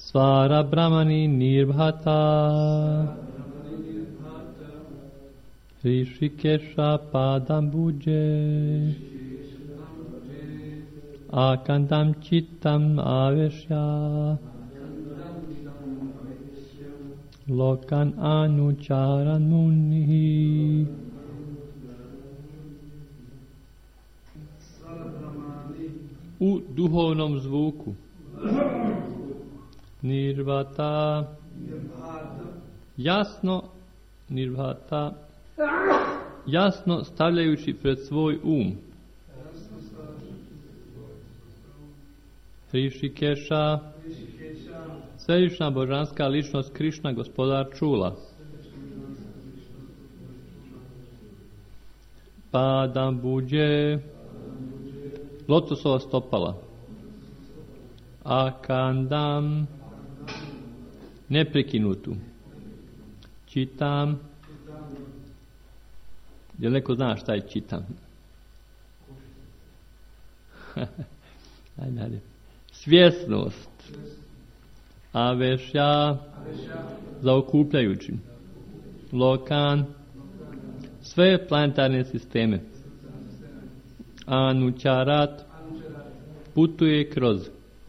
Svara Brahmani Nirbhata Rishikesha Padambuje Akandam Chittam Aveshya Lokan Anucharan Munihi. U duhovnom zvuku Nirvata jasno stavljajući pred svoj um. Hrishikeša, svevišnja božanska ličnost Krišna, gospodar čula. Padambuđe, lotosova stopala. Akandam, neprekinutu. Čitam, jel neko zna šta je čitam? Ajde. Svjesnost. Avešja, zaokupljajući. Lokan, sve planetarne sisteme. Anučarat, putuje kroz.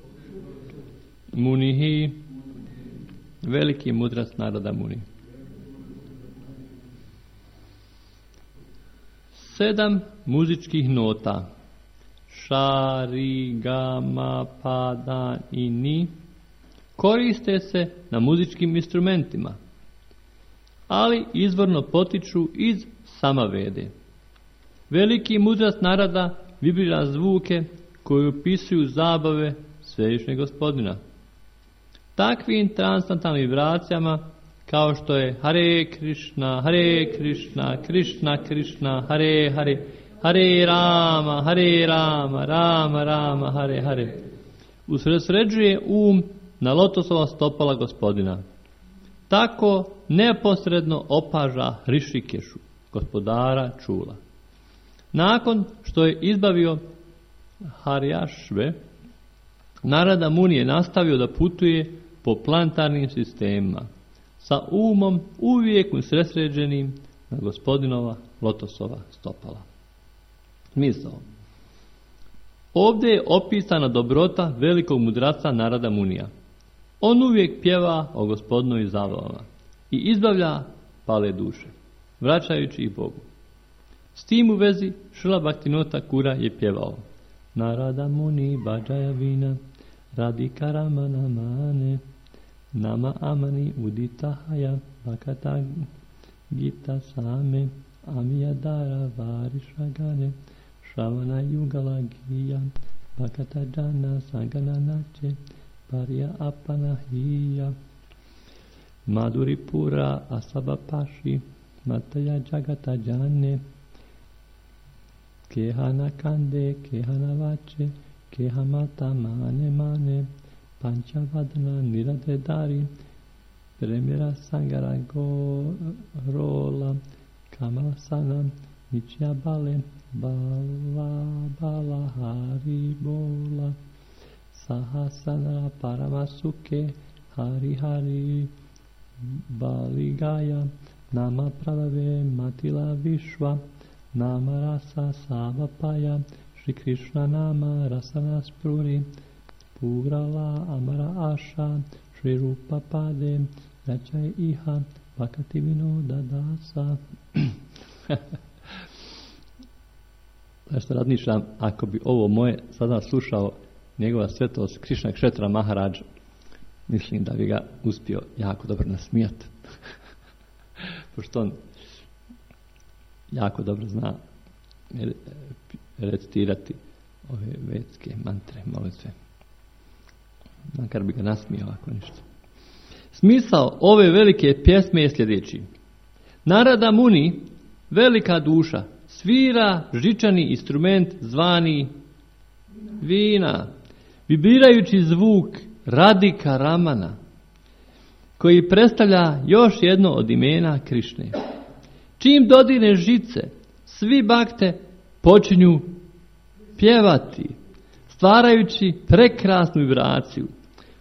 Munihi, veliki mudrast naroda Muni. 7 muzičkih nota. Ša, ri, ga, ma, pa, da i ni koriste se na muzičkim instrumentima, ali izvorno potiču iz Samavede. Veliki mudrast naroda vibrira zvuke koji opisuju zabave svevišnjeg gospodina. Takvim transcendentalnim vibracijama kao što je Hare Krishna, Krishna Krishna, Hare Hare, Hare Rama, Rama Rama, Hare Hare, usredsređuje na lotosova stopala gospodina. Tako neposredno opaža Hrishikešu, gospodara čula. Nakon što je izbavio Harjašve, Narada Muni je nastavio da putuje po planetarnim sistemima, sa umom uvijek usredsređenim na gospodinova lotosova stopala. Smisao. Ovdje je opisana dobrota velikog mudraca Narada Munija. On uvijek pjeva o gospodinovim zabavama i izbavlja pale duše, vraćajući ih Bogu. S tim u vezi Šrila Bhaktivinoda Thakura je pjevao: Narada Muni Bhajaya Vina Radhika Ramana Mane Nama Amani Uditahaya Bhakata Gita Same Amiyadara Varishagane Shravana Yugala Giya Bhakata Jana Sangana Nache Parya Apanahiya Madhuripura Asaba Pashi Mataya Jagata Jane Kehana Kande Kehana Vache Kehamata Mane Mane Panchavadana Niradedari Premera Sangara Gorola Kamasana Nichya Bale Bala Hari Bola Sahasana Paramasuke Hari Hari Baligaya Nama Pravave Matila Vishwa Nama Rasa Savapaya Shri Krishna Nama Rasana Spruri Purala Amara Asha Shri Rupa Pade Yachai Iha Bhakati Vinoda Dasa. Zašto razmišljam, ako bi ovo moje sada slušao njegova svetost Krišna Kšetra Maharadža, mislim da bi ga uspio jako dobro nasmijati. Pošto on jako dobro zna recitirati ove vedske mantre, molitve. Makar bi ga nasmijao ako ništa. Smisao ove velike pjesme je sljedeći. Narada Muni, velika duša, svira žičani instrument zvani vina, vibrirajući zvuk Radhika Ramana, koji predstavlja još jedno od imena Krišne. Čim dodirne žice, svi bakte počinju pjevati, stvarajući prekrasnu vibraciju.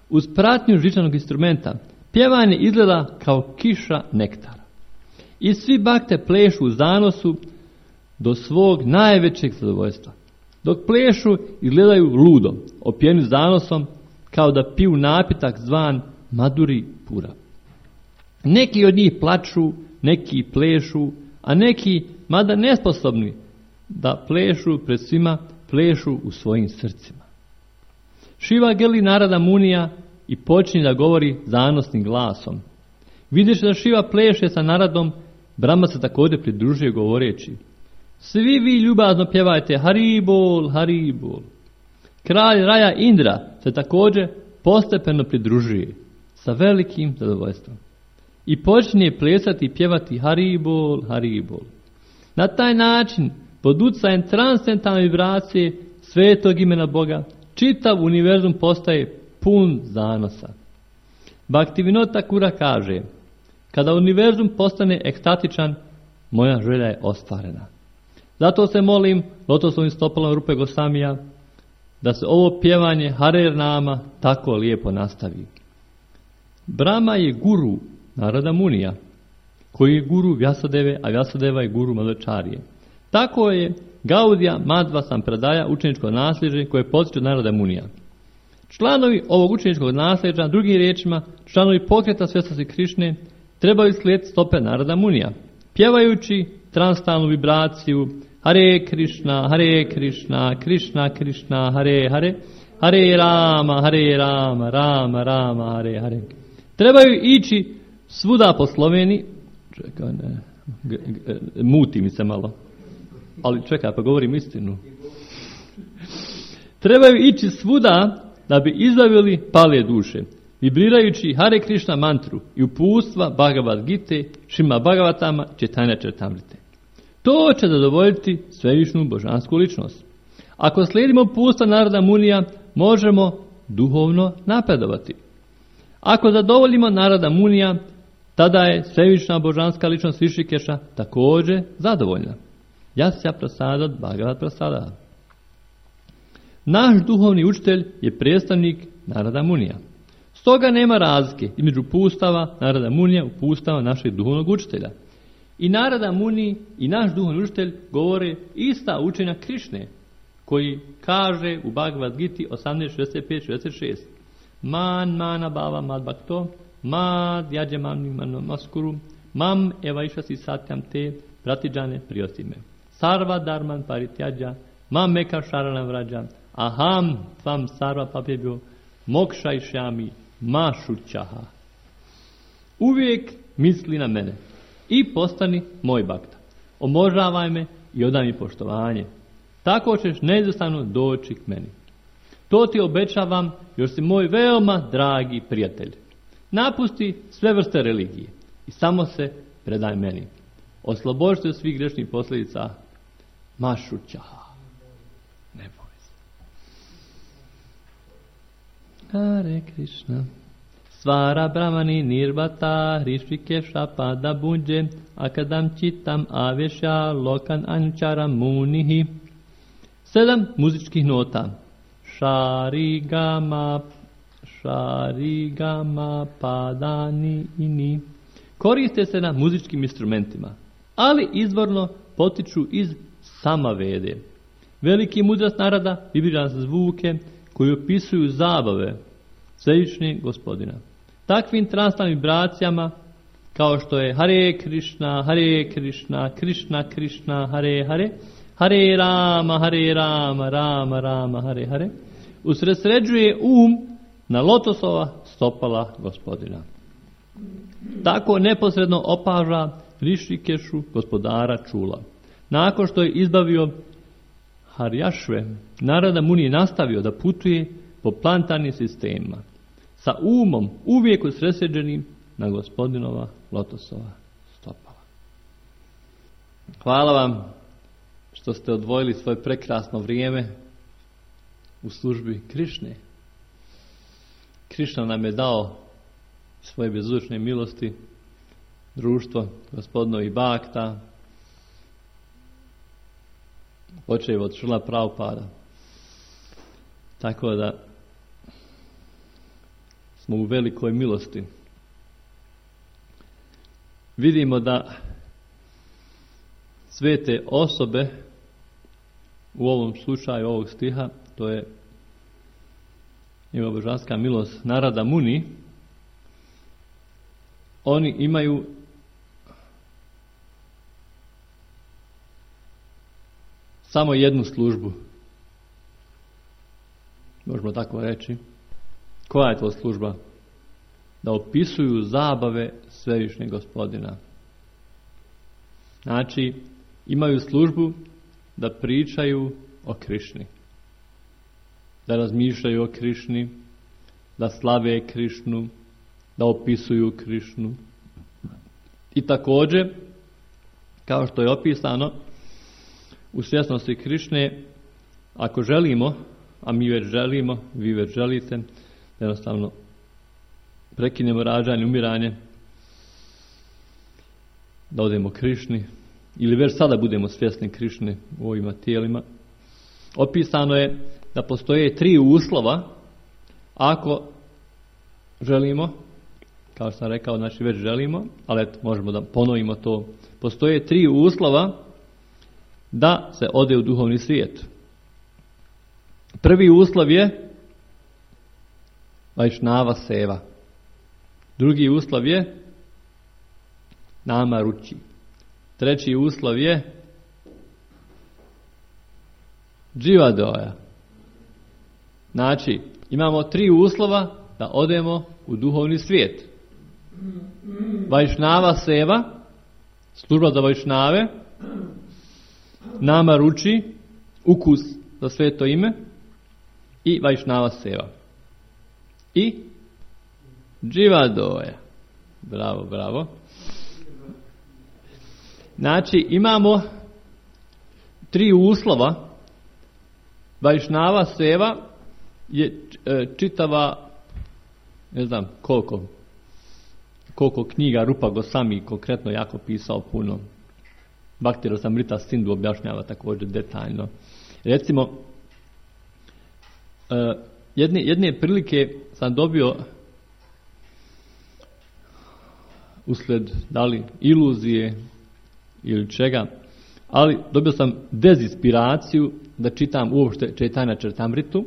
uz pratnju žičanog instrumenta, pjevanje izgleda kao kiša nektara. I svi bakte plešu u zanosu do svog najvećeg zadovoljstva. Dok plešu izgledaju ludo, opijeni zanosom, kao da piju napitak zvan Maduri Pura. Neki od njih plaču, neki plešu, a neki, mada nesposobni da plešu pred svima, plešu u svojim srcima. Šiva grli Narada Munija i počinje da govori zanosnim glasom. Vidiš da Šiva pleše sa Naradom, Brahma se također pridružuje govoreći: svi vi ljubazno pjevajte Haribol, Haribol. Kralj Raja Indra se također postepeno pridružuje sa velikim zadovoljstvom i počinje plesati i pjevati Haribol, Haribol. Na taj način, pod utjecajem transcendentalne vibracije svetog imena Boga, čitav univerzum postaje pun zanosa. Bhaktivinoda Thakura kaže: kada univerzum postane ekstatičan, moja želja je ostvarena. Zato se molim lotosovim stopalom Rupe Gosamija da se ovo pjevanje Hare Nama tako lijepo nastavi. Brahma je guru Narada Munija, koji je guru Vyasadeve, a Vyasadeva je guru Madhvacharije. Tako je Gaudija Madhva Sampradaja učeničko nasljeđe koje potiče od Narada Munija. Članovi ovog učeničkog nasljeđa, drugim riječima, članovi pokreta svjesnosti Krišne, trebaju slijediti stope Narada Munija, pjevajući transtalnu vibraciju Hare Krishna, Hare Krishna, Krishna Krishna, Hare Hare, Hare Rama, Hare Rama, Rama Rama, Hare Hare. Trebaju ići svuda po Sloveniji. Čekaj, muti mi se malo. Ali čekaj, pa govorim istinu. Trebaju ići svuda da bi izbavili pale duše, vibrirajući Hare Krishna mantru i uputstva Bhagavad Gite, Šima Bhagavatama, Čitanja Čaritamrite. To će zadovoljiti svevišnju božansku ličnost. Ako slijedimo uputstva Narada Munija, možemo duhovno napredovati. Ako zadovoljimo Narada Munija, tada je svevišnja božanska ličnost Rišikeša također zadovoljna. Jasya Prasadat Bhagavat Prasada. Naš duhovni učitelj je predstavnik Narada Munija. Stoga nema razlike između uputstava Narada Munija i uputstava našeg duhovnog učitelja. I Narada Muni i naš duhovni učitelj govore ista učenja Krišne, koji kaže u Bhagavad Giti 18.65-66: Man mana bhava mad bhakto, mad yajamani mano maskuru, mam evaishasi satyam te pratijane priyosime. Sarva dharman parityaja, mam meka sharanam vraja, aham tvam sarva papebhyo, mokshayshami ma shuchaha. Uvijek misli na mene i postani moj bhakta. Obožavaj me i odaj mi poštovanje. Tako ćeš neizostavno doći k meni. To ti obećavam, još si moj veoma dragi prijatelj. Napusti sve vrste religije i samo se predaj meni. Oslobođi se svih grešnih posljedica. Mašućaha. Ne boj se. Hare Krishna. Svara Brahmani Nirvata Hrishikeša Pada Bunje Akadam Chitam Avesha Lokan Ančara Munihi. 7 muzičkih nota. Šarigama Padani Ini. Koriste se na muzičkim instrumentima, ali izvorno potiču iz Samavede. Veliki mudrost Narada vibrira zvuke koji opisuju zabave svevišnjeg Gospodina. Takvim transtalnim vibracijama kao što je Hare Krishna, Hare Krishna, Krishna Krishna, Hare Hare, Hare Rama, Rama Rama, Hare Hare, usredsređuje na lotosova stopala Gospodina. Tako neposredno opaža Rišikešu, gospodara čula. Nakon što je izbavio Harjašve, Narada Muni je nastavio da putuje po planetarnim sistemima, sa umom uvijek usredsređenim na Gospodinova lotosova stopala. Hvala vam što ste odvojili svoje prekrasno vrijeme u službi Krišne. Krišna nam je dao svoje bezučne milosti, društvo Gospodinovih bakta, počev od Šrila Prabhupada. Tako da smo u velikoj milosti. Vidimo da svete osobe u ovom slučaju ovog stiha, to je njegova božanska milost Narada Muni, oni imaju samo jednu službu. Možemo tako reći. Koja je to služba? Da opisuju zabave svevišnjeg Gospodina. Znači, imaju službu da pričaju o Krišni. Da razmišljaju o Krišni, da slave Krišnu, da opisuju Krišnu. I također, kao što je opisano, u svjesnosti Krišne, ako želimo, a mi već želimo, vi već želite, jednostavno prekinemo rađanje, umiranje, da odemo Krišni, ili već sada budemo svjesni Krišne u ovima tijelima. Opisano je da postoje 3 uslova ako želimo, kao što sam rekao, znači već želimo, ali eto, možemo da ponovimo to. Postoje 3 uslova da se ode u duhovni svijet. Prvi uslov je Vajšnava seva. Drugi uslov je Nama ruči. Treći uslov je Dživadoja. Znači, imamo 3 uslova da odemo u duhovni svijet. Vajšnava seva, služba za Vajšnave, Nama ruči, ukus za sveto ime, i Vajšnava seva. I Dživadoja. Bravo, bravo. Znači, imamo 3 uslova. Vajšnava seva je čitava, ne znam koliko knjiga Rupa Gosami konkretno jako pisao puno. Bhakti Rasamrita Sindhu objašnjava također detaljno. Recimo, jedne prilike sam dobio usled da li iluzije ili čega, ali dobio sam dezinspiraciju da čitam uopšte Čaitanja Čaritamritu.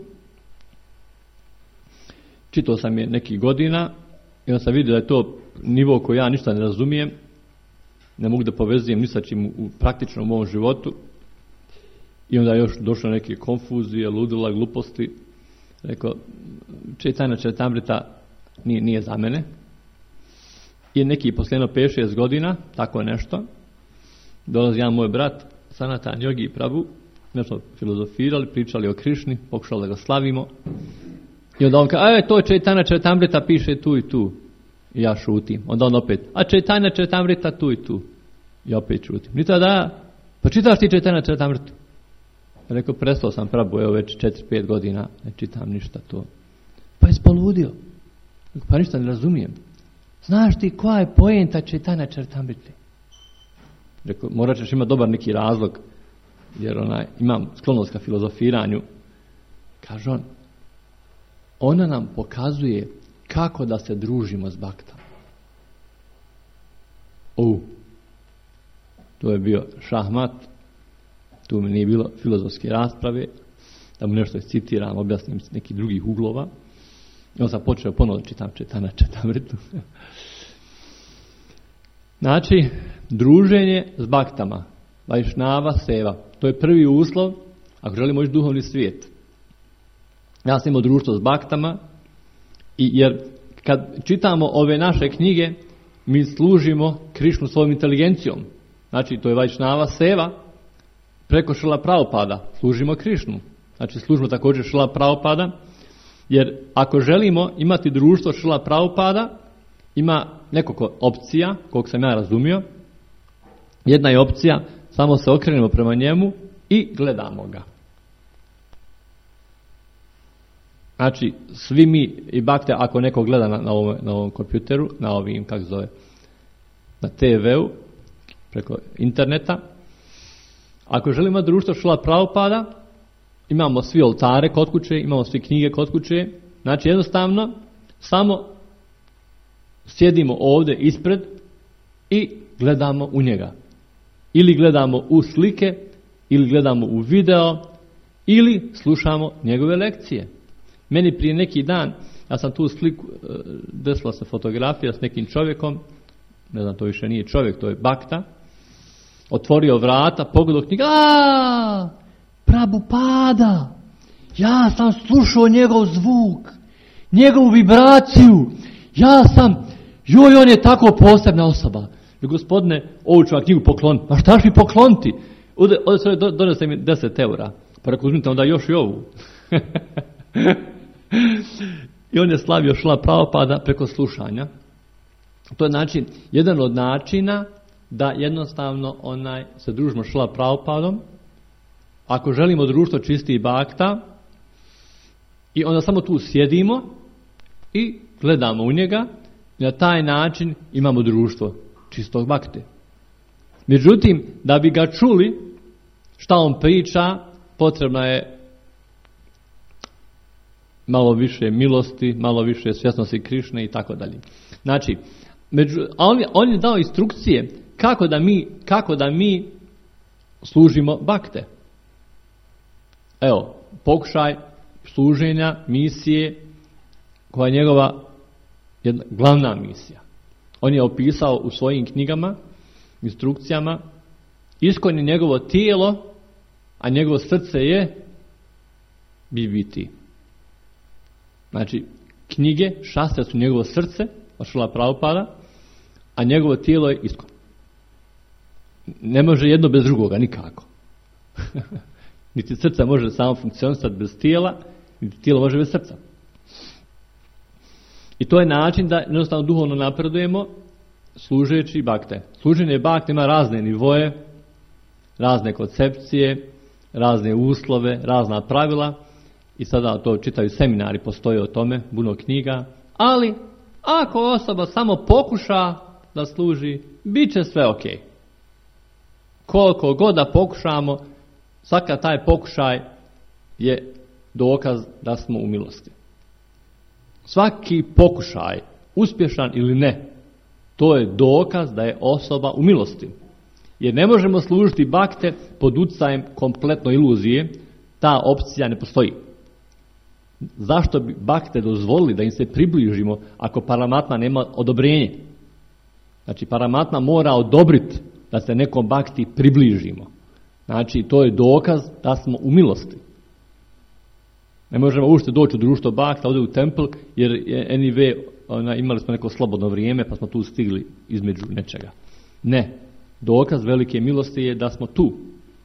Čitao sam je nekih godina i onda sam vidio da je to nivo koji ja ništa ne razumijem, ne mogu da povezujem ni sa čim u praktičnom mom životu. I onda još došlo neke konfuzije, ludila, gluposti. Rekao, Čaitanja Čaritamrita nije za mene. I neki posljedno 5-6 godina, tako nešto, dolazi jedan moj brat, Sanatan Yogi Prabhu, nešto filozofirali, pričali o Krišni, pokušali da ga slavimo. I onda on kaže, to Čaitanja Čaritamrita piše tu i tu. I ja šutim. Onda on opet, a Čaitanja Čaritamrita tu i tu. I opet šutim. Nita da, pa čitaš ti Čaitanja Čaritamritu? Rekao, prestao sam Prabhu, evo već 4-5 godina, ne čitam ništa to. Pa je spoludio. Pa ništa ne razumijem. Znaš ti koja je poenta Čaitanja Čaritamrite? Rekao, morat ćeš imati dobar neki razlog, jer imam sklonost ka filozofiranju. Kaže on, ona nam pokazuje kako da se družimo s baktama. To je bio šahmat, tu mi nije bilo filozofske rasprave, da mu nešto citiram, objasnim s nekih drugih uglova. I onda sam počeo ponovno čitam Čaitanja Čaritamritu. Znači, druženje s baktama, Vajšnava seva, to je prvi uslov ako želimo ići duhovni svijet. Ja sam imao društvo s baktama, jer kad čitamo ove naše knjige, mi služimo Krišnu svojom inteligencijom. Znači, to je Vajšnava seva, preko Šrila Prabhupada služimo Krišnu. Znači, služimo također Šrila Prabhupada, jer ako želimo imati društvo Šrila Prabhupada, ima nekoliko opcija, koliko sam ja razumio. Jedna je opcija, samo se okrenemo prema njemu i gledamo ga. Znači, svi mi i bakte, ako neko gleda na ovom kompjuteru, na ovim, na TV-u, preko interneta, ako želimo društvo Šrila Prabhupada, imamo svi oltare kod kuće, imamo svi knjige kod kuće, znači jednostavno, samo Sjedimo ovdje ispred i gledamo u njega. Ili gledamo u slike, ili gledamo u video, ili slušamo njegove lekcije. Meni prije neki dan, ja sam tu sliku, desila se fotografija s nekim čovjekom, ne znam, to više nije čovjek, to je bakta, otvorio vrata, pogledao knjiga, Prabhupada, ja sam slušao njegov zvuk, njegovu vibraciju, on je tako posebna osoba. I gospodine, ovu ću vam knjigu pokloniti. Pa šta ću mi pokloniti? Donese mi 10 eura. Pa rekao, uzmite onda još i ovu. I on je slavio Šrila Prabhupada preko slušanja. To je znači jedan od načina da jednostavno se družimo Šrila Prabhupadom. Ako želimo društvo čistih bakta, i onda samo tu sjedimo i gledamo u njega, i na taj način imamo društvo čistog bakte. Međutim, da bi ga čuli šta on priča, potrebna je malo više milosti, malo više svjesnosti Krišne i tako dalje. Znači, on je dao instrukcije kako da mi služimo bakte. Evo, pokušaj služenja, misije, koja je njegova jedna glavna misija. On je opisao u svojim knjigama, instrukcijama, iskon je njegovo tijelo, a njegovo srce je BBT. Znači, knjige, šastre su njegovo srce, od Šrila Prabhupada, a njegovo tijelo je iskon. Ne može jedno bez drugoga, nikako. Niti srce može samo funkcionisati bez tijela, niti tijelo može bez srca. I to je način da jednostavno duhovno napredujemo služeći bakte. Služenje bakte ima razne nivoje, razne koncepcije, razne uslove, razna pravila i sada to čitaju seminari, postoje o tome, puno knjiga, ali ako osoba samo pokuša da služi, bit će sve ok. Koliko god da pokušamo, svaka taj pokušaj je dokaz da smo u milosti. Svaki pokušaj, uspješan ili ne, to je dokaz da je osoba u milosti. Jer ne možemo služiti bakte pod utjecajem kompletno iluzije, ta opcija ne postoji. Zašto bi bakte dozvolili da im se približimo ako Paramatma nema odobrenje? Znači, Paramatma mora odobriti da se nekom bakti približimo. Znači, to je dokaz da smo u milosti. Ne možemo uopšte doći u društvo bakta, ovdje u templ, jer anyway, imali smo neko slobodno vrijeme, pa smo tu stigli između nečega. Ne. Dokaz velike milosti je da smo tu.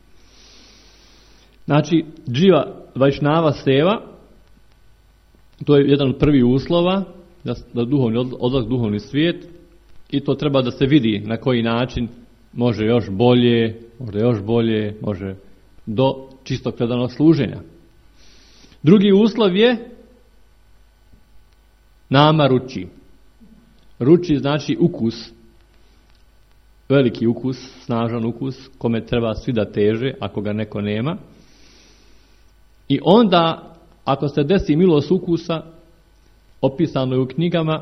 Znači, Dživa Vajšnava Seva, to je jedan od prvih uslova da duhovni odlazak, duhovni svijet, i to treba da se vidi na koji način može još bolje, može do čistog predanog služenja. Drugi uslov je nama ruči. Ruči znači ukus, veliki ukus, snažan ukus, kome treba svi da teže, ako ga neko nema. I onda, ako se desi milost ukusa, opisano je u knjigama,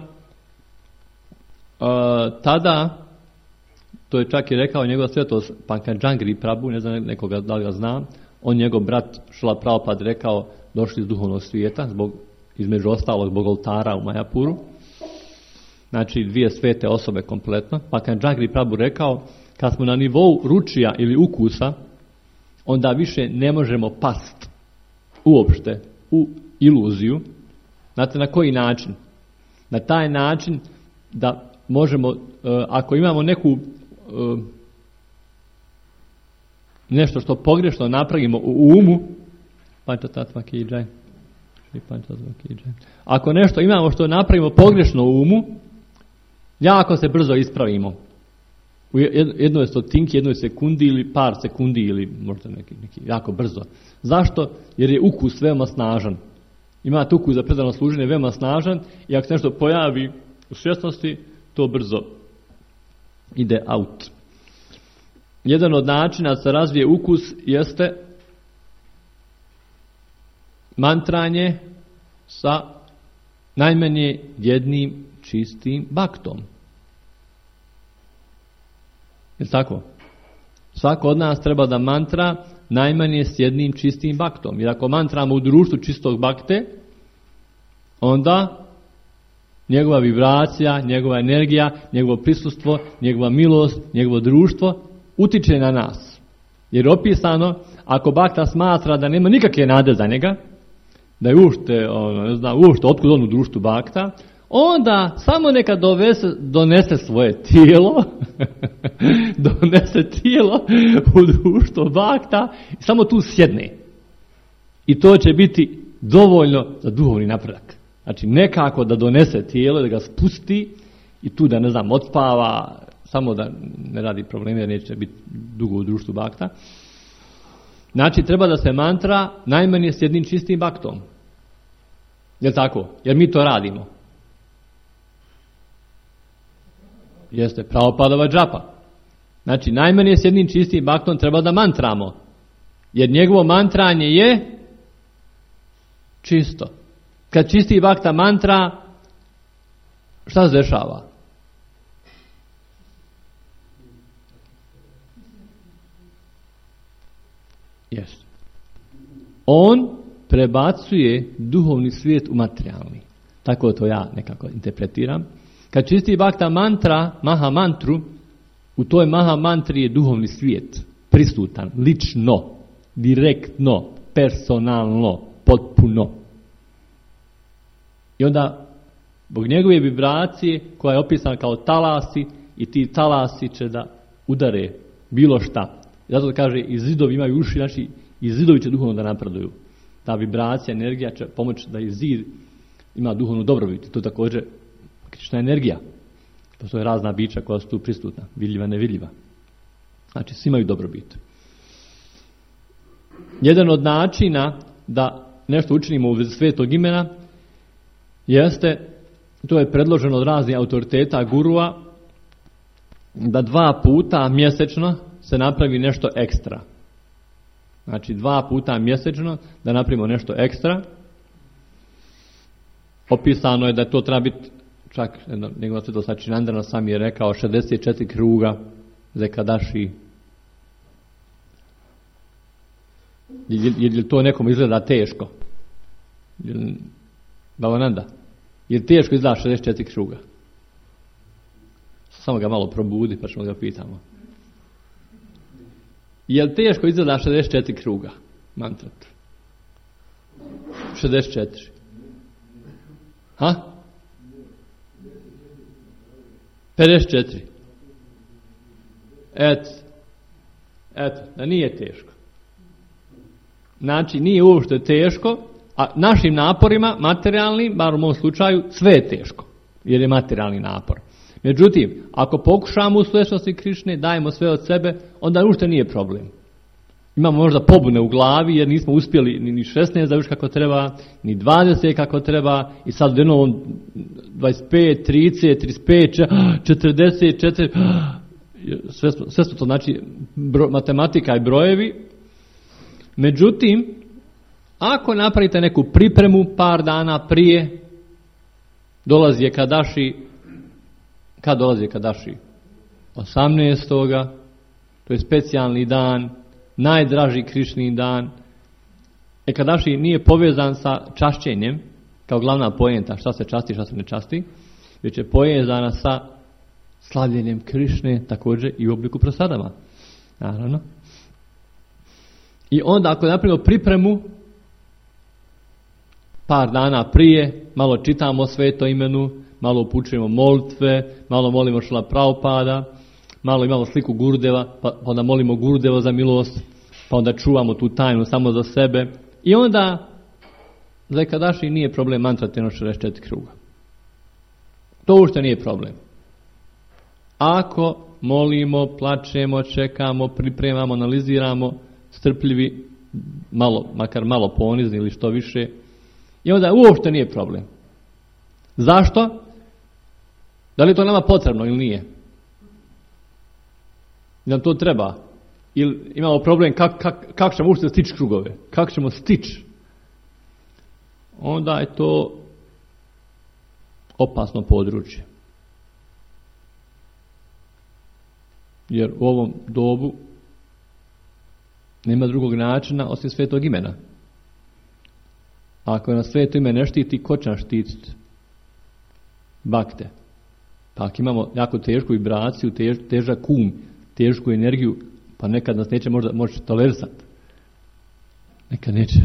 tada, to je čak i rekao njegova svetost Pankadžangri Prabhu, ne znam nekoga da li ga znam, on njegov brat Šrila Prabhupada rekao, došli iz duhovnog svijeta, između ostalog zbog oltara u Majapuru. Znači, dvije svete osobe kompletno. Pankadžangri Prabhu rekao, kad smo na nivou ručija ili ukusa, onda više ne možemo past uopšte u iluziju. Znate na koji način? Na taj način da možemo, ako imamo neku nešto što pogrešno napravimo u umu, ako nešto imamo što napravimo pogrešno u umu, jako se brzo ispravimo. U jednoj stotinki, jednoj sekundi ili par sekundi ili možda neki jako brzo. Zašto? Jer je ukus veoma snažan. Imate ukus za predano služenje veoma snažan i ako se nešto pojavi u svjesnosti, to brzo ide out. Jedan od načina da se razvije ukus jeste mantranje sa najmanje jednim čistim baktom. Je tako? Svako od nas treba da mantra najmanje s jednim čistim baktom. Jer ako mantramo u društvu čistog bakte, onda njegova vibracija, njegova energija, njegovo prisustvo, njegova milost, njegovo društvo utiče na nas. Jer je opisano, ako bakta smatra da nema nikakve nade za njega, da je uopšte otkud on u društvu bakta, onda samo neka donese svoje tijelo, donese tijelo u društvo bakta i samo tu sjedne. I to će biti dovoljno za duhovni napredak. Znači nekako da donese tijelo, da ga spusti i tu da odspava, samo da ne radi probleme jer neće biti dugo u društvu bakta. Znači treba da se mantra najmanje s jednim čistim baktom. Jel' tako? Jer mi to radimo. Jeste Prabhupadova džapa. Znači najmanje s jednim čistim baktom treba da mantramo. Jer njegovo mantranje je čisto. Kad čisti bakta mantra, šta se dešava? Jeste. On prebacuje duhovni svijet u materijalni. Tako to ja nekako interpretiram. Kad čisti bakta mantra, maha mantru, u toj maha mantri je duhovni svijet. Prisutan, lično, direktno, personalno, potpuno. I onda, zbog njegove vibracije, koja je opisana kao talasi, i ti talasi će da udare bilo šta. Zato kaže, i zidovi imaju uši, znači i zidovi će duhovno da napreduju. Ta vibracija, energija će pomoći da i zid ima duhovnu dobrobit. To je također Krišna energija. Postoje razna bića koja su tu prisutna, vidljiva, nevidljiva. Znači, svi imaju dobrobit. Jedan od načina da nešto učinimo u vezi svetog imena jeste, to je predloženo od raznih autoriteta, gurua, da 2 puta mjesečno se napravi nešto ekstra. Znači 2 puta mjesečno da napravimo nešto ekstra. Opisano je da to treba biti, čak njegova svetost Sačinandana sam je rekao 64 kruga za Ekadaši. Je to nekom izgleda teško? Bhavananda, je teško izgleda 64 kruga? Samo ga malo probudi pa ćemo ga pitamo. Je li teško izgleda 64 kruga mantrat? 64. Ha? 54. Eto, da nije teško. Znači, nije uopšte teško, a našim naporima, materijalnim, bar u mom slučaju, sve je teško, jer je materijalni napor. Međutim, ako pokušamo u svjesnosti Krišne, dajemo sve od sebe, onda uopšte nije problem. Imamo možda pobune u glavi, jer nismo uspjeli ni 16 završiti kako treba, ni 20 kako treba, i sad u jednom 25, 30, 35, 44, sve su to znači matematika i brojevi. Međutim, ako napravite neku pripremu par dana prije, dolazi Ekadaši. Kad dolazi Ekadaši? 18. To je specijalni dan, najdraži Krišni dan. Ekadaši nije povezan sa čašćenjem, kao glavna poenta šta se časti, šta se ne časti, već je povezana sa slavljenjem Krišne, također i u obliku prosadama. Naravno. I onda ako napravimo pripremu par dana prije, malo čitamo o svetom imenu, malo upućujemo molitve, malo molimo Šrila Prabhupada, malo imamo sliku Gurudeva, pa onda molimo Gurudeva za milost, pa onda čuvamo tu tajnu samo za sebe. I onda za Ekadaši nije problem mantrati 64 kruga. To uopšte nije problem. Ako molimo, plačemo, čekamo, pripremamo, analiziramo, strpljivi, makar malo ponizni ili što više, i onda uopšte nije problem. Zašto? Da li je to nama potrebno ili nije? Nam to treba? Ili imamo problem kako ćemo uopšte stići krugove? Kako ćemo stići? Onda je to opasno područje. Jer u ovom dobu nema drugog načina osim svetog imena. Ako nas sveto ime ne štiti, ko će nas štititi? Bakte. Pa ako imamo jako tešku vibraciju, težak tešku energiju, pa nekad nas neće možda moći tolerisati. Nekad neće.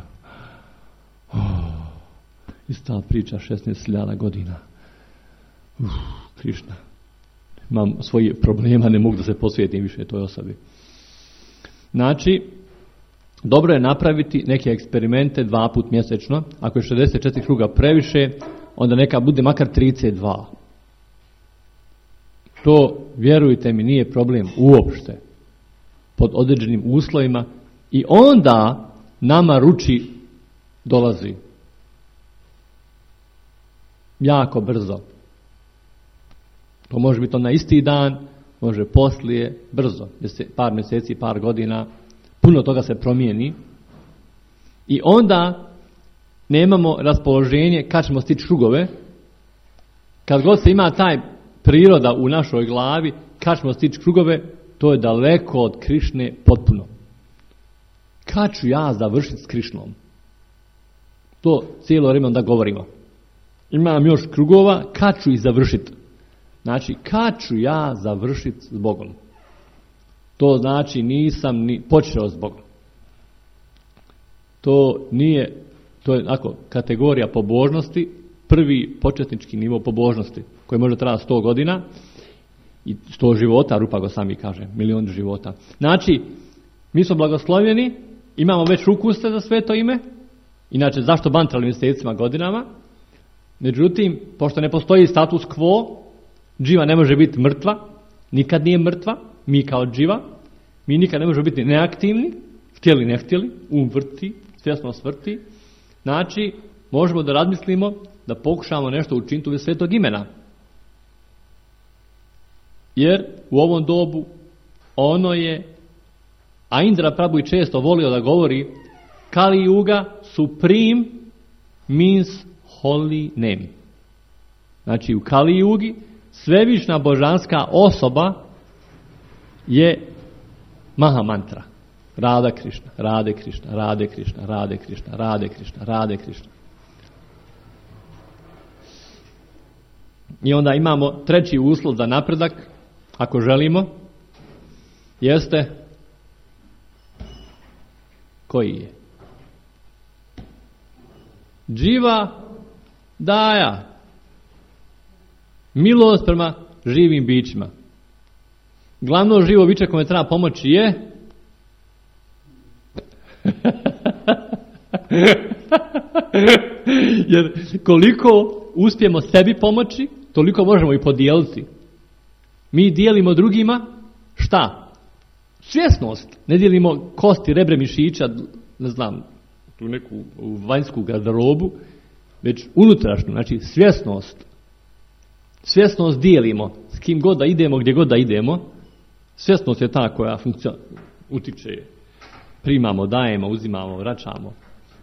Ista priča 16.000 godina. Krišna. Imam svojih problema, ne mogu da se posvetim više toj osobi. Znači, dobro je napraviti neke eksperimente 2 puta mjesečno. Ako je 64 kruga previše, onda neka bude makar 32. To, vjerujte mi, nije problem uopšte. Pod određenim uslovima. I onda nama ruči dolazi. Jako brzo. To može biti na isti dan, može poslije, brzo. Par mjeseci, par godina. Puno toga se promijeni. I onda nemamo raspoloženje kad ćemo stići krugove. Kad god se ima taj priroda u našoj glavi, kad ćemo stići krugove, to je daleko od Krišne potpuno. Kad ću ja završiti s Krišnom? To cijelo vrijeme onda govorimo. Imam još krugova, kad ću ih završiti? Znači, kad ću ja završiti s Bogom? To znači nisam ni počeo s Bogom. To je kategorija pobožnosti, prvi početnički nivo pobožnosti, koji može trajati 100 godina i 100 života, rupa go sami kaže, milion života. Znači, mi smo blagoslovljeni, imamo već ukuste za sveto ime, inače zašto bantrali mjesecima, godinama? Međutim, pošto ne postoji status quo, dživa ne može biti mrtva, nikad nije mrtva, mi kao dživa, mi nikad ne možemo biti neaktivni, htjeli ne htjeli, vrti, svjesnost vrti. Znači, možemo da razmislimo da pokušamo nešto učiniti u svetog imena. Jer u ovom dobu ono je, a Indra Prabhu i često volio da govori, Kali Yuga supreme means holy name. Znači u Kali Yugi svevišnja božanska osoba je Maha mantra. Rada Krišna, Rade Krišna, Rade Krišna, Rade Krišna, Rade Krišna, Rade Krišna. I onda imamo treći uslov za napredak, ako želimo, jeste koji je? Dživa daja milost prema živim bićima. Glavno živo biće kome treba pomoći je jer koliko uspijemo sebi pomoći, toliko možemo i podijeliti. Mi dijelimo drugima šta? Svjesnost. Ne dijelimo kosti, rebre, mišića, ne znam, tu neku vanjsku garderobu, već unutrašnju, znači svjesnost. Svjesnost dijelimo s kim god da idemo, gdje god da idemo. Svjesnost je ta koja utiče. Primamo, dajemo, uzimamo, vraćamo.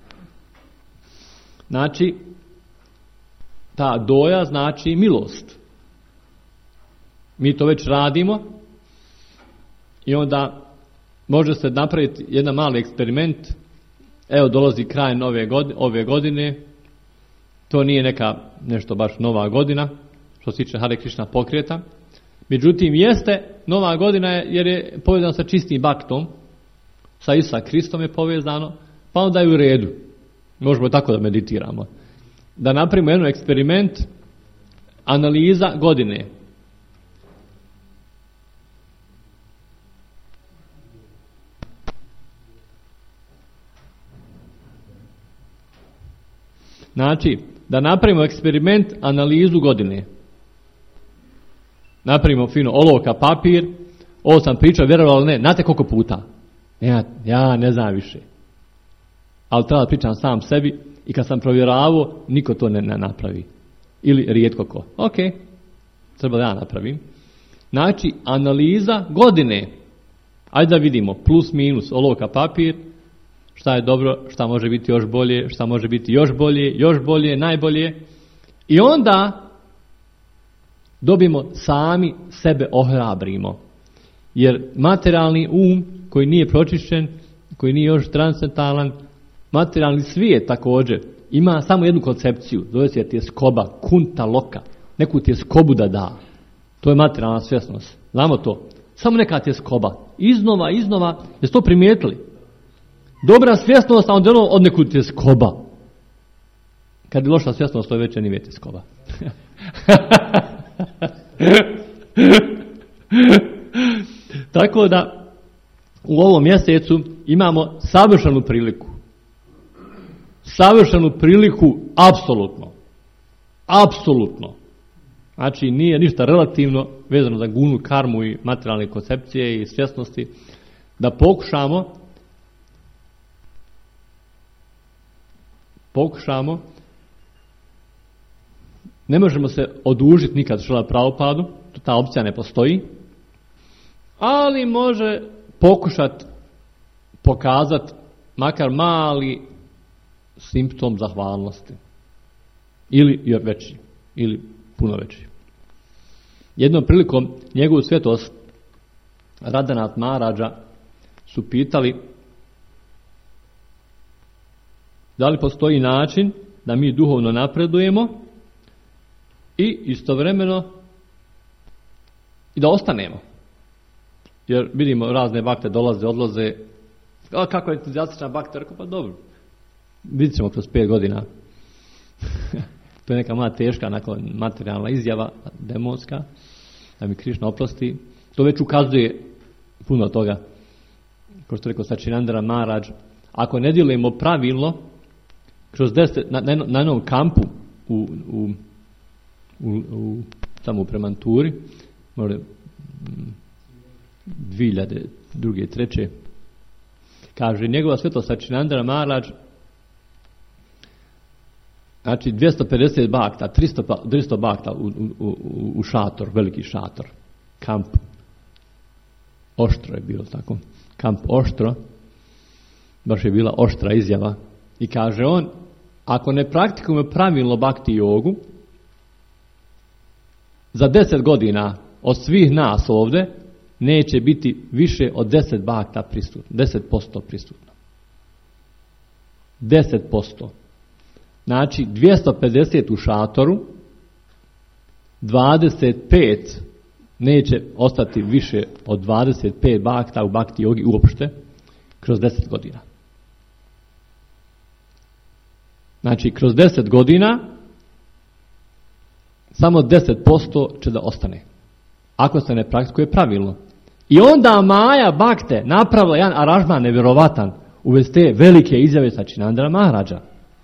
Znači, ta doja znači milost. Mi to već radimo i onda može se napraviti jedan mali eksperiment. Evo dolazi kraj ove godine. To nije nešto baš nova godina što se tiče Hare Krišna pokreta. Međutim, jeste nova godina jer je povezano sa čistim baktom. Sa Isusom Kristom je povezano. Pa onda je u redu. Možemo tako da meditiramo. Da napravimo jedan eksperiment, analiza godine. Znači, da napravimo eksperiment, analizu godine. Napravimo fino olovka, papir. Ovo sam pričao, vjerovali ne, znate koliko puta? Ja ne znam više. Ali treba da pričam sam sebi i kad sam provjeravao, niko to ne napravi. Ili rijetko ko. Ok, treba da ja napravim. Znači, analiza godine. Ajde da vidimo, plus, minus, olovka, papir, šta je dobro, šta može biti još bolje, šta može biti još bolje, najbolje. I onda dobijemo sami sebe ohrabrimo. Jer materijalni um koji nije pročišćen, koji nije još transcendentalan, materijalni svijet također ima samo jednu koncepciju, zove se tjeskoba, kunta loka, neku tjeskobu da da. To je materijalna svjesnost. Znamo to. Samo neka tjeskoba. Iznova, jeste to primijetili? Dobra svjesnost, a onda od neku tjeskoba. Kad je loša svjesnost, to je već nije tjeskoba. Tako da u ovom mjesecu imamo savršenu priliku apsolutno. Znači nije ništa relativno vezano za gunu, karmu i materijalne koncepcije i svjesnosti, da pokušamo, ne možemo se odužiti nikad Šrila Prabhupadu, ta opcija ne postoji, ali može pokušati pokazati makar mali simptom zahvalnosti. Ili veći, ili puno veći. Jednom prilikom njegovu svetost Radhanath Maharaja su pitali da li postoji način da mi duhovno napredujemo i istovremeno i da ostanemo. Jer vidimo razne bakte dolaze, odlaze. Kako je entuzijastična bakta? Rekao, pa dobro. Vidjet ćemo kroz 5 godina. To je neka moja teška materijalna izjava, demonska, da mi Krišna oprosti. To već ukazuje puno toga. Kao što rekao Sačinandra Maharaj, ako ne djelujemo pravilno, kroz 10, na jednom kampu samo u Premanturi, možda 2002. 2003. Kaže njegova svetost Sačinandra Maharaj, znači 250 bakta, 300 bakta u šator, veliki šator, kamp Oštro je bilo tako, kamp Oštro, baš je bila oštra izjava, i kaže on, ako ne praktikujemo pravilno bhakti jogu, za 10 godina od svih nas ovdje neće biti više od 10 bakta prisutno, 10% prisutno. 10%. Znači 250 u šatoru, 25 neće ostati više od 25 bakta u bhakti jogi uopšte kroz 10 godina. Znači kroz 10 godina samo 10% će da ostane. Ako se ne praktikuje pravilno. I onda Maja Bhakte napravila jedan aranžman nevjerovatan u vezi te velike izjave Sačinandra Maharaja.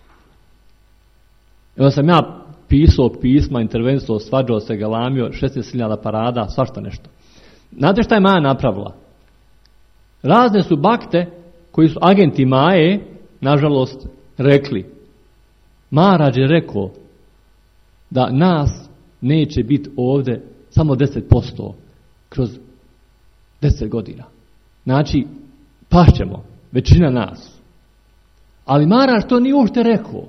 Evo sam ja pisao pisma, intervenisao, svađao se, galamio, 16.000 parada, svašta nešto. Znate šta je Maja napravila? Razne su bakte koji su agenti Maje, nažalost, rekli. Maharaj je rekao da nas neće biti ovdje samo 10% kroz 10 godina. Znači, pašćemo, većina nas. Ali Maharaj to nije uopšte rekao.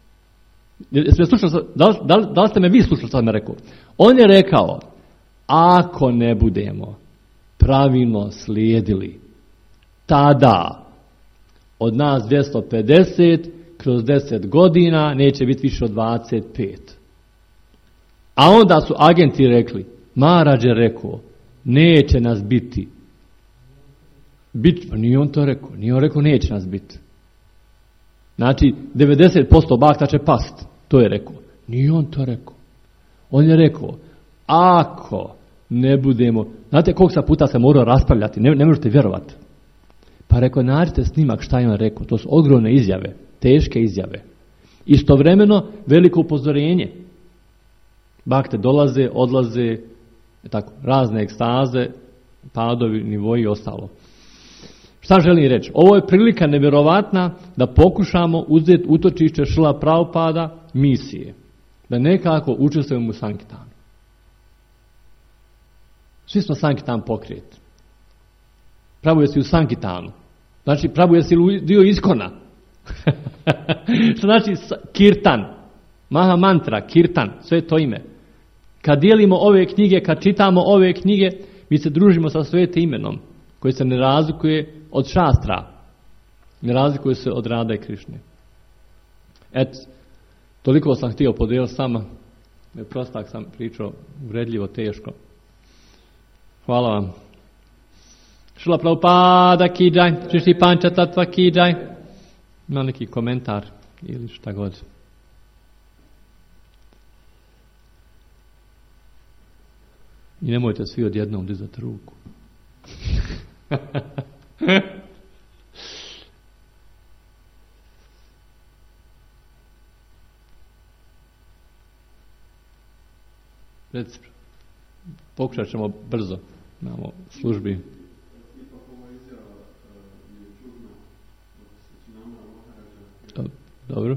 Da li ste me vi slušali što sam rekao? On je rekao, ako ne budemo pravilno slijedili, tada od nas 250 kroz 10 godina neće biti više od 25. A onda su agenti rekli, Maharaj je rekao, neće nas biti. Pa nije on to rekao. Nije on rekao neće nas biti. Znači 90% bakta će past. To je rekao. Nije on to rekao. On je rekao, ako ne budemo, znate koliko sam puta se morao raspravljati, ne možete vjerovati. Pa rekao, nađite snimak šta je on rekao. To su ogromne izjave, teške izjave. Istovremeno veliko upozorenje. Bakte dolaze, odlaze, tako, razne ekstaze, padovi, nivoji i ostalo. Šta želim reći? Ovo je prilika nevjerovatna da pokušamo uzeti utočište Šrila Prabhupada misije. Da nekako učestvujemo u Sankitanu. Svi smo Sankitan pokret. Prabhu si u Sankitanu. Znači Prabhu si dio Iskona. Što znači kirtan. Maha mantra, kirtan, sve to ime. Kad dijelimo ove knjige, kad čitamo ove knjige, mi se družimo sa svetim imenom, koji se ne razlikuje od šastra. Ne razlikuje se od Rada i Krišne. Eto, toliko sam htio podijeliti s vama. Prostak sam pričao, uvredljivo, teško. Hvala vam. Šila Prabhupada ki džaj, Šri Panča Tattva ki džaj. Ima neki komentar ili šta god. I nemojte svi odjednom dizati ruku. Pokušat ćemo brzo. Imamo službi. Dobro.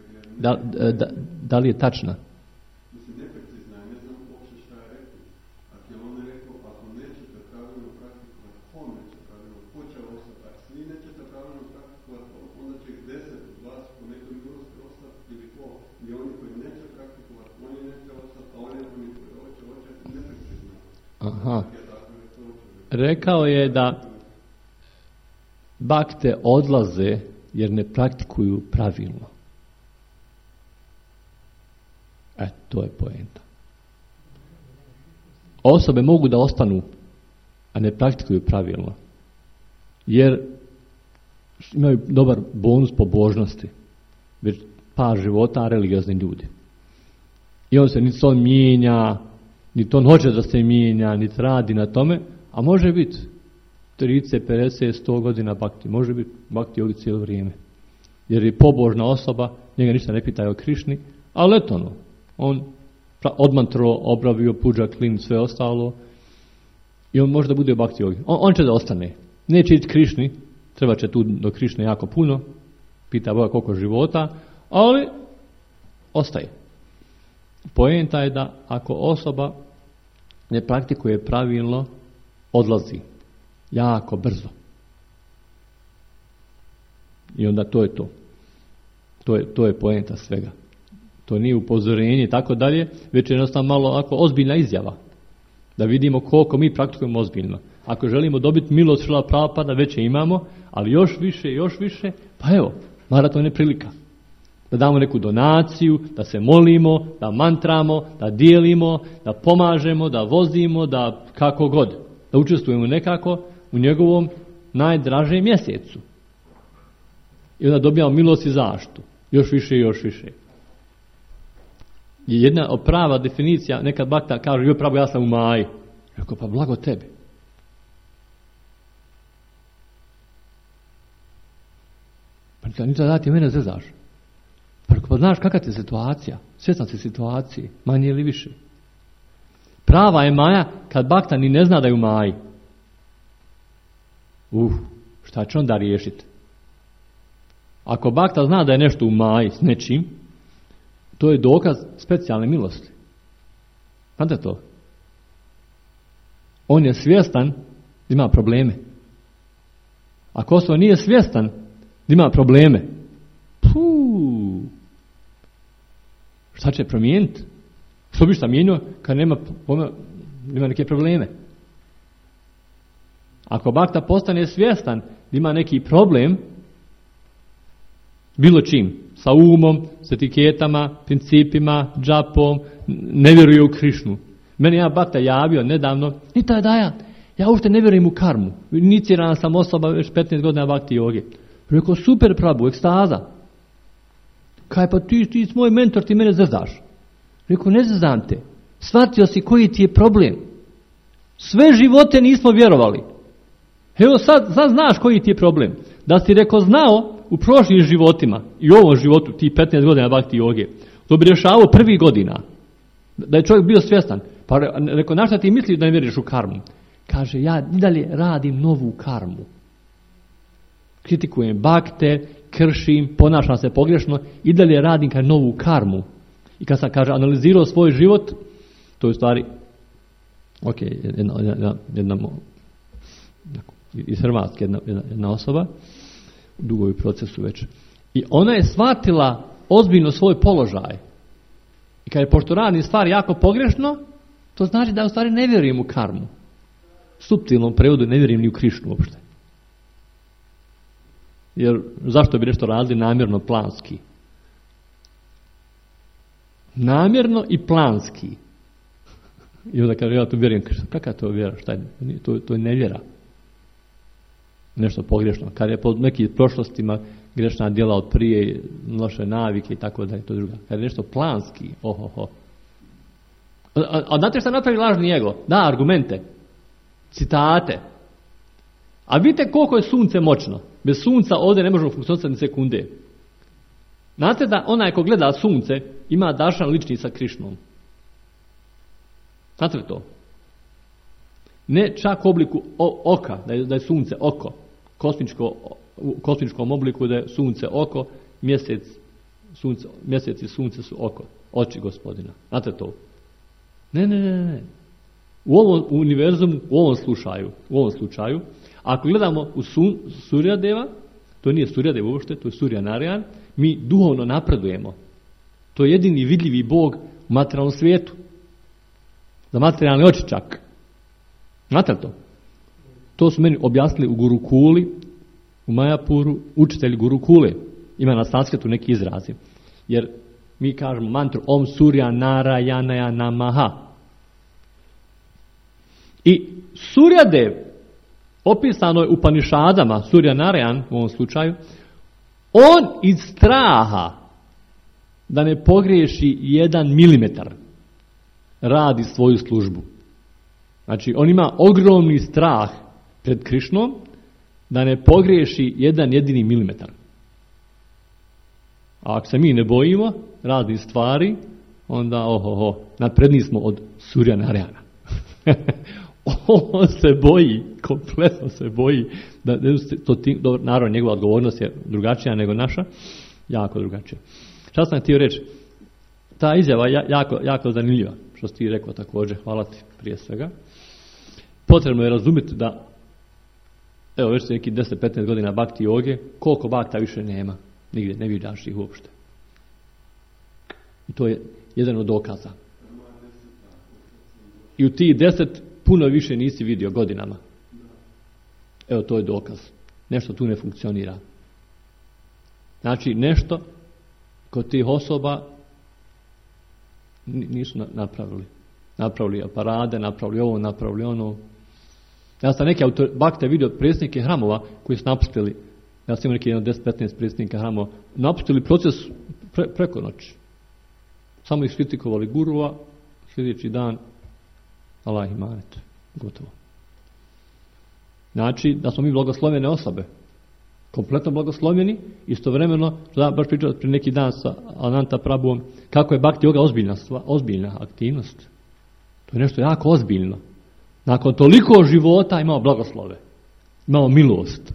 Da li je tačna? Mislim, neprecizna, ne znam uopće šta je rekao. Ako je on rekao, ako nećete pravilno praktikovati, ko neće pravilno, ko će ostati? Ako svi nećete pravilno praktikovati, onda će 10 od vas po nekoj milosti ostati ili ko? I oni koji neće praktikovati, oni neće ostati, a oni koji hoće, neprecizna. Aha. Rekao je da bakte odlaze jer ne praktikuju pravilno. To je poenta. Osobe mogu da ostanu, a ne praktikuju pravilno. Jer imaju dobar bonus pobožnosti. Već par života religiozni ljudi. I on se niti on mijenja, niti on hoće da se mijenja, niti radi na tome, a može biti 30, 50, 100 godina bakti. Može biti bakti ovdje cijelo vrijeme. Jer je pobožna osoba, njega ništa ne pitaju o Krišni, ali eto ono, on odmantro, obravio, puđa, klin, sve ostalo i on može da bude u bakti ovdje. On će da ostane. Neće ići Krišni, treba će tu do Krišne jako puno, pita Boga koliko života, ali ostaje. Poenta je da ako osoba ne praktikuje pravilno, odlazi jako brzo. I onda to je to. To je poenta svega. To nije upozorenje i tako dalje, već je jednostavno malo ako ozbiljna izjava. Da vidimo koliko mi praktikujemo ozbiljno. Ako želimo dobiti milost Šrila Prabhupada, već je imamo, ali još više, pa evo, maraton je prilika. Da damo neku donaciju, da se molimo, da mantramo, da dijelimo, da pomažemo, da vozimo, da kako god. Da učestvujemo nekako u njegovom najdražem mjesecu. I onda dobijamo milost i zaštitu. Još više. I jedna prava definicija, nekad bakta kaže, joj pravo, ja sam u Maji. Rekao, pa blago tebi. Pa niti da ti mene zezaš. Pa znaš kakva ti je situacija? Svjestan si situacije, manje ili više. Prava je Maja kad bakta ni ne zna da je u Maji. Šta će onda riješiti? Ako bakta zna da je nešto u Maji s nečim, to je dokaz specijalne milosti. Znate to? On je svjestan da ima probleme. Ako osoba nije svjestan da ima probleme, šta će promijeniti? Što bi šta mijenio kad nema neke probleme? Ako bakta postane svjestan da ima neki problem, bilo čim, sa umom, s etiketama, principima, džapom, ne vjeruje u Krišnu. Meni ja bakta javio nedavno, ja uopšte ne vjerujem u karmu. Inicirana sam osoba već 15 godina bakti joge. Rekao, super Prabhu, ekstaza. Kaj pa ti si moj mentor, ti mene zezdaš. Rekao, ne zezdam te. Shvatio si koji ti je problem. Sve živote nismo vjerovali. Evo sad znaš koji ti je problem. Da si rekao znao u prošlim životima i u ovom životu, ti 15 godina bakti joge, to bi rješavao prvih godina. Da je čovjek bio svjestan. Pa rekao, na šta ti misliš da ne vjeriš u karmu? Kaže, ja i dalje radim novu karmu. Kritikujem bakte, kršim, ponašam se pogrešno, i dalje radim kao novu karmu. I kad sam, analizirao svoj život, to je u stvari, jedna iz Hrvatske, jedna osoba, u dugovi procesu već. I ona je shvatila ozbiljno svoj položaj. I kad je pošto radi stvari jako pogrešno, to znači da u stvari ne vjerujem u karmu. U suptilnom prevodu ne vjerujem ni u Krišnu uopšte. Jer zašto bi nešto radili namjerno planski? Namjerno i planski. I onda kaže, ja to vjerujem, kakva to vjera? Šta je? To je nevjera. Nešto pogrešno. Kad je po nekim prošlostima grešna djela od prije, loše navike i tako da je to druga. Kad je nešto planski, ohoho. A znate šta napravi lažni ego? Da, argumente, citate. A vidite koliko je sunce moćno. Bez sunca ovdje ne možemo funkcionirati ni sekunde. Znate da onaj ko gleda sunce ima dašan lični sa Krišnom. Znate li to? Ne čak u obliku oka, da je sunce oko. U kosmičkom obliku da je sunce oko, mjesec i sunce su oko. Oči Gospodina. Znate to? Ne. U ovom univerzumu, u ovom slučaju, ako gledamo u Suryadeva, to nije Suryadev uopšte, to je Surya Narayan, mi duhovno napredujemo. To je jedini vidljivi Bog u materijalnom svijetu. Za materijalne oči čak. Znate li to? To su meni objasnili u Gurukuli, u Majapuru, učitelji Gurukule. Ima na sanskrtu neki izrazi. Jer mi kažemo mantru Om Surya Narayanaya Namaha. I Suryadev, opisano je u Panišadama, Surya Narayan u ovom slučaju, on iz straha da ne pogriješi 1 milimetar radi svoju službu. Znači, on ima ogromni strah pred Krišnom da ne pogriješi 1 jedini milimetar. A ako se mi ne bojimo raznih stvari, onda napredniji smo od Surya Narayana. On se boji, kompletno se boji, naravno njegova odgovornost je drugačija nego naša, jako drugačija. Šta sam htio reći? Ta izjava je jako zanimljiva, što si ti rekao također, hvala ti prije svega. Potrebno je razumjeti da, evo već neki 10-15 godina bhakti joge, koliko bhakta više nema, nigdje, ne vidiš ih uopšte. I to je jedan od dokaza. I u tih 10 puno više nisi vidio godinama. Evo, to je dokaz. Nešto tu ne funkcionira. Znači, nešto kod tih osoba nisu napravili. Napravili aparade, napravili ovo, napravili ono. Ja sam neke bhakte vidio predsjednike hramova koji su napustili, ja sam imao neki 10-15 predsjednika hramova, napustili proces preko noći. Samo ih kritikovali gurua, sljedeći dan Allah imanet. Gotovo. Znači da smo mi blagoslovene osobe. Kompletno blagoslovljeni, istovremeno, da baš pričao prije neki dan sa Ananta Prabhuom, kako je bhakti yoga ozbiljna aktivnost. To je nešto jako ozbiljno. Nakon toliko života imamo blagoslove. Imamo milost.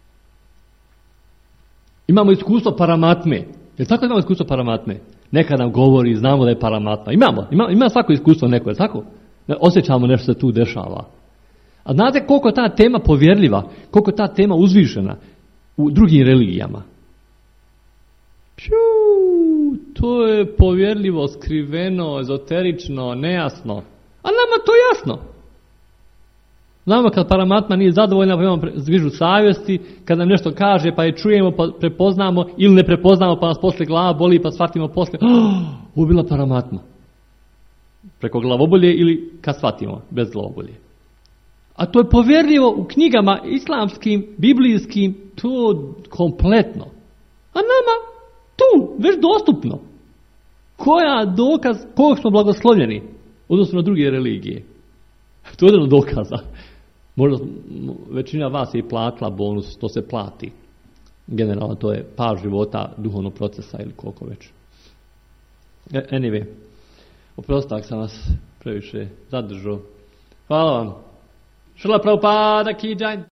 Imamo iskustvo Paramatme. Jel tako imamo iskustvo Paramatme? Nekad nam govori, znamo da je Paramatma. Ima svako iskustvo neko, je tako? Osjećamo nešto se tu dešava. A znate koliko je ta tema povjerljiva, koliko je ta tema uzvišena u drugim religijama? To je povjerljivo, skriveno, ezoterično, nejasno. A nama to jasno. Znamo kad Paramatma nije zadovoljna, pa imamo zvižu savjesti, kad nam nešto kaže, pa je čujemo, pa prepoznamo, ili ne prepoznamo, pa nas poslije glava boli, pa shvatimo poslije, ovo je bila Paramatma. Preko glavobolje ili kad shvatimo, bez glavobolje. A to je povjerljivo u knjigama islamskim, biblijskim, to kompletno. A nama tu, već dostupno. Koja dokaz, koliko smo blagoslovljeni odnosno na druge religije. To je jedan od dokaza. Možda većina vas je i platila bonus, to se plati. Generalno to je par života duhovnog procesa ili koliko već. Anyway, oprosti ako sam vas previše zadržao. Hvala vam. Šrila Prabhupada ki džaj.